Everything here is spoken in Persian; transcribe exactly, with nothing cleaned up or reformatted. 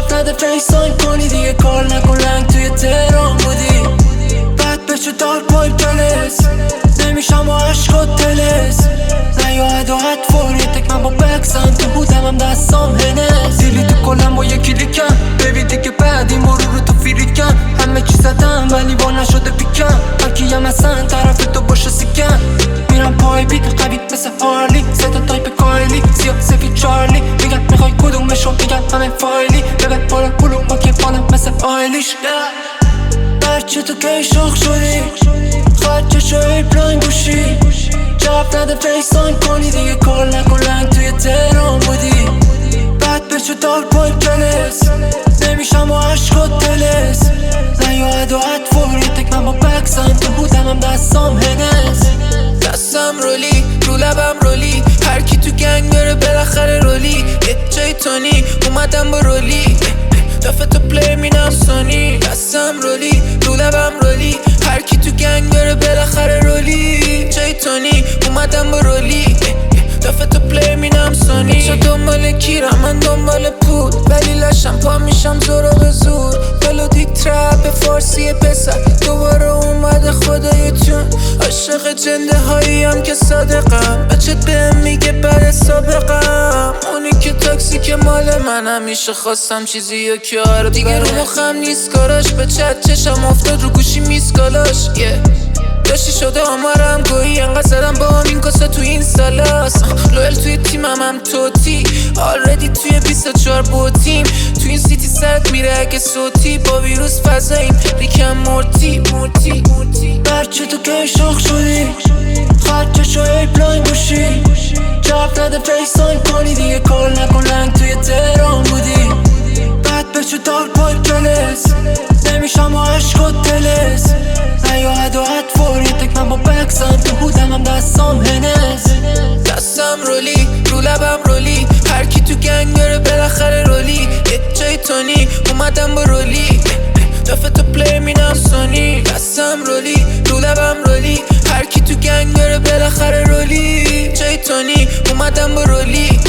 جواب نده فیساین کنی دیگه کار نکن لنگ توی تهران بودی بعد بچه دار پای پلس نمیشم و عشقات تلس نیاید و حد فوریتک من با بکسم تو بودم هم دستام هنس دیلی تو کلم با یکی لیکم ببیدی که بعد این مرو رو تو فیریکم همه چی زدم ولی با نشده پیکم هرکیم اصلا طرف تو باشه سیکم میرم پای بیت قوی مثل هارلی ستا تایپ کایلی سیاه سفید چارلی میگم میخوای کدومشو میگم همه فایلی ببه بالا پولو ما که بالم مثل آیلیش برچه تو کی شاخ شدی خرچه شوی بلاین گوشی جواب نده فیساین کنی دیگه کار نکن لنگ توی تهران بودی بعد بچه دار پای پلس نمیشم و عشقات تلس نیاید و حد فوریتک من با بکسم تو بودم هم دستام هنس دستم رولی رو لبم رولی هر کی تو گنگ داره بالاخره رولی یه جای تونی اومدم با رولی دفعه تو پلی مینم سونی دستم رولی رو لبم رولی هر کی تو گنگ داره بالاخره رولی جای تونی اومدم با رولی دفعه تو پلی مینم سونی چه دنبال کیرم من دنبال پول ولی لشم پا میشم زورا به زور ملودیک ترپ فارسی پسر دوباره اومده خدایتون عاشق جنده هایی هم که صادقم بچت بهم میگه بعد سابقم اونی که تاکسی که مال من همیشه خواستم چیزی و کار دیگه رو مخم نیست کاراش به چت چشم افتاد رو گوشی میسکالاش yeah. داشتی شده آمارم گویی انقدر زدم با همین کاسا تو این سالاس لویل توی تیمم هم توتی آلردی توی بیست و چهار بوتیم تو این سیتی سرد میره اگه صوتی با ویروس فضاییم ریکم مورتی مورتی مورتی برچه تو کی شاخ شدی خرچه شوی بلاین گوشی جواب نده فیساین کنی دیگه کار نکن لنگ توی تهران بودی بعد بچه دار پای پلس نمیشم و عشقات تلس نیاید و حد فوریتک من با بکسم تو بودم هم دستام هنس دستم رولی رو لبم رولی هر کی تو گنگ داره بالاخره رولی یه جای تونی اومدم با رولی دفعه تو پلی مینم سونی دستم رولی رو لبم رولی هر کی تو گنگ داره بالاخره رولی جای تونی اومدم با رولی